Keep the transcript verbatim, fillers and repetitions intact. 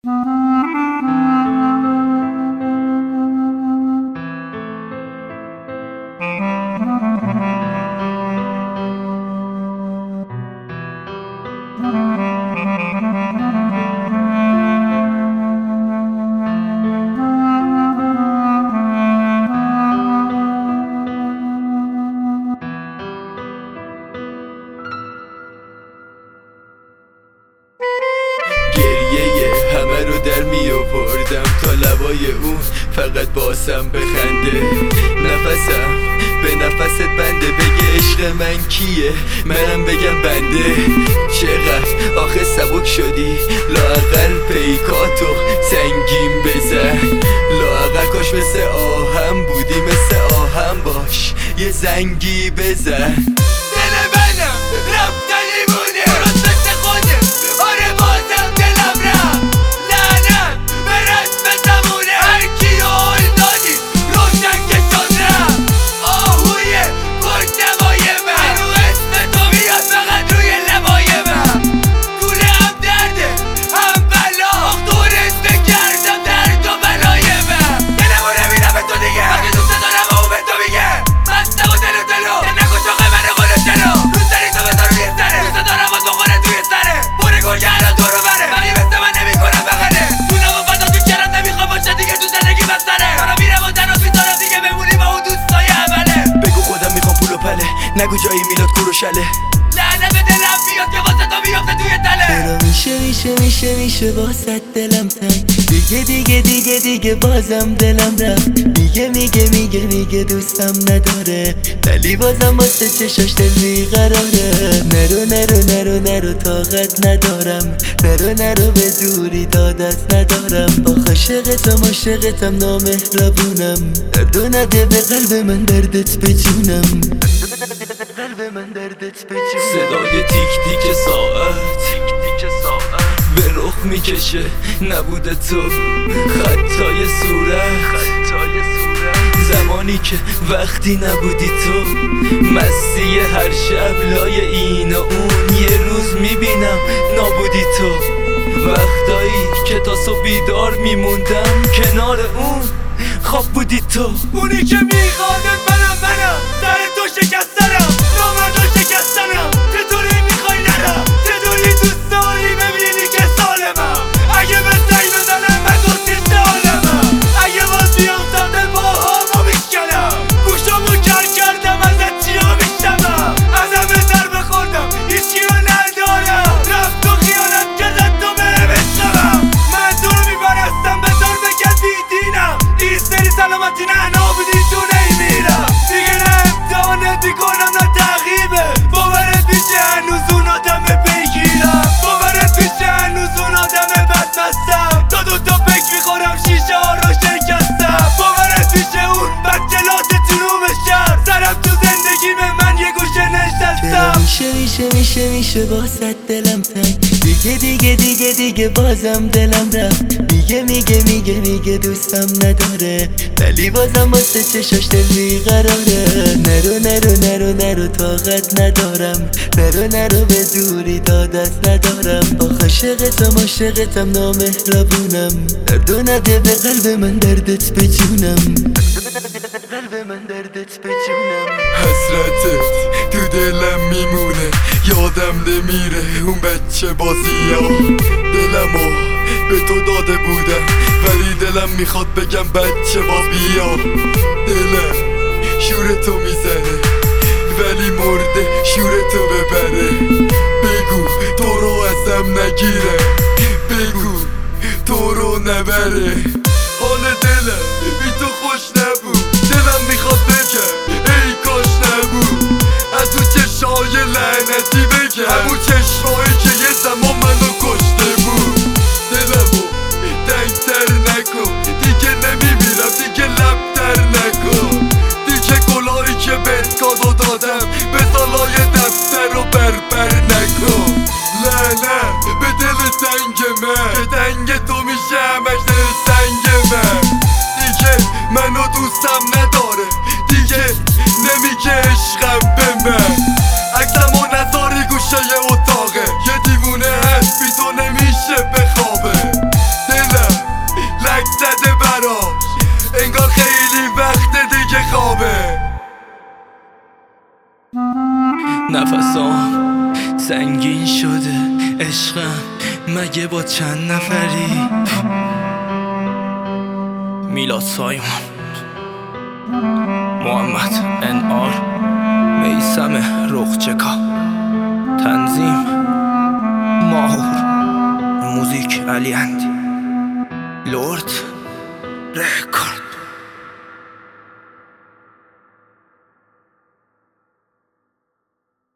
گریه همه رو در می آوردم تا لبای اون فقط باسم بخنده. نفسم به نفست بنده، بگه عشق من کیه منم بگم بنده. چقدر آخه سبک شدی، لااقل پیکاتو سنگین بزن. لااقل کاش مثل آهم بودی، مثل آهم باش یه زنگی بزن. دل منم رفتنی مونه راست مثل خوده، آره بازم دلم رفت. لعنت به رسم زمونه، هرکی رو حال دادی روشن کشان رفت. آهوی پرنمای من رو اسم تو میاد فقط روی لبای من. کوله هم درده هم بلا، دور اسم کردم درد و بلای من. دلمو نمیدم به تو دیگه، وقتی دوست دارم و اون به تو میگه مستم و دل و دلو. دل نکش آقه من قول جلو، روز داری تو بذار روی سره. دوست دارم و تو خوره توی سره، پوره گرگه الان تو رو بره. ولی مثل من نمیکنم بغله، دونم و فدا تو کرم نمیخوام باشه دیگه تو زندگی بستره. دارم میرم و تناس میذارم دیگه بمونی با اون دوستای اوله. بگو خودم میخوام پول و پله، نگو جایی میلاد کور و شله. لعنت به دلم بیاد که واسه تو بیافته توی تله. چرا میشه میشه میشه میشه واسه دلم تنگ، دیگه دیگه دیگه دیگه بازم دلم رفت. دیگه میگه میگه میگه دوستم نداره، ولی بازم واسه چشاش دل بیقراره. نرو نرو نرو نرو طاقت ندارم، نرو نرو به زوری دادت ندارم. با عاشقتم عاشقتم نامهربونم، دردو نده به قلب من دردت به جونم. قلب من دردت به جونم. صدای تیک تیک ساعت به رخ میکشه نبوده تو، خطای صورت زمانی که وقتی نبودی تو. مستی هر شب لای این و اون، یه روز میبینم نابودی تو. وقتایی که تا صبح بیدار میموندم کنار اون، خواب بودی تو. اونی که میخوادت منم منم، سر تو شکستنم، نامردا شکستنم. چطوری میخوای نرم، چطوری دوست داری ببینی که سالمم. اگه به سعی بزنم من گفتی سالمم، اگه باز بیافتم دل باهامو میشکنم. گوشامو کر کردم ازت چیا میشنوم، از همه در بخوردم هیچی رو ندارم. رفت و خیانت کردن تو بره بشنوم. من تو رو میپرستم بذار بکردی دینم، این سری سلامتی نه نابودی تو نمیرم. دیگه نه امتحانت میکنم نه تغییبه، باورت میشه هنوز اون آدم بگیرم. باورت میشه هنوز اون آدم بدمستم، تا دوتا پک میخورم شیشه ها رو شکستم. باورت میشه اون بچلات جنوب شهر، سرم تو زندگی به من یه گوشه نشستم. میشه میشه میشه میشه واسه دلم تنگ، دیگه دیگه دیگه دیگه بازم دلم رفت. دیگه میگه میگه میگه دوستم نداره، ولی بازم واسه چشاش دل بیقراره. نرو نرو نرو نرو طاقت ندارم، نرو نرو به زوری دادت ندارم. با عاشقتم عاشقتم نامهربونم، دردو نده به قلب من دردت به جونم. قلب من دردت به جونم. حسرتت تو دلم میمونه، یادم نمیره اون بچه بازی ها. دلمو به تو داده بودم، ولی دلم میخواد بگم بچه باز بیا. دلم شورتو میزنه ولی مرده شورتو ببره. بگو تو رو ازم نگیره، بگو تو رو نبره. حال دلم بی تو خوش نبود، دلم میخواد بگم ای کاش نبود. از اون چشای لعنتی بگم، همون چشمایی که یه زمان منو کشته بود. دلمو تنگتر نکن، دیگه نمیمیرم، دیگه لبتر نکن. دیگه گلایی که بهت کادو دادم به سالای دفتر رو بربر نکن. لعنت به دل تنگ من که تنگ تو میشه همش دل سنگ من. دیگه منو دوستم نداره، دیگه نمیگه عشقم به من. عکسمو نذاری گوشه اتاقه، یه نفسام سنگین شده، عشقم مگه با چند نفری؟ میلاد سایمون، محمد ان آر، میثم رخچکا، تنظیم ماهور، موزیک علی اندی، لورد رکورد.